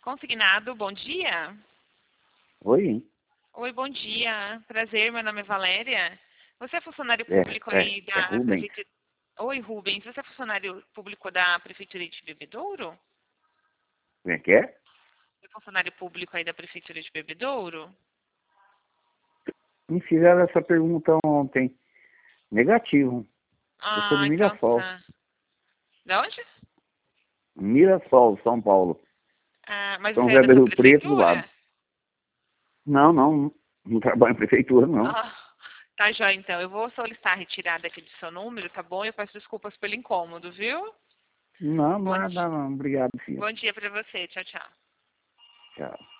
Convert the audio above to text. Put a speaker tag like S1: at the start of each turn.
S1: Consignado, bom dia.
S2: Oi?
S1: Oi, bom dia. Prazer, meu nome é Valéria. Você é funcionário público aí
S2: É
S1: da
S2: Rubens.
S1: Prefeitura... Oi, Rubens. Você é funcionário público da Prefeitura de Bebedouro?
S2: Como é que é?
S1: Você é funcionário público aí da Prefeitura de Bebedouro?
S2: Me fizeram essa pergunta ontem. Negativo. Eu sou
S1: Ah,
S2: do
S1: então
S2: Mirassol.
S1: tá. Da onde?
S2: Mirassol, São Paulo.
S1: Ah, mas
S2: São
S1: você é
S2: José do
S1: dessa
S2: Rio Preto do lado.
S1: prefeitura?
S2: Não trabalho em prefeitura, não.
S1: Ah, tá joia, então. Eu vou solicitar a retirada aqui do seu número, tá bom? Eu peço desculpas pelo incômodo, viu?
S2: Não,
S1: Bom,
S2: nada, não. Obrigado, filho.
S1: bom dia pra você. Tchau, tchau.
S2: Tchau.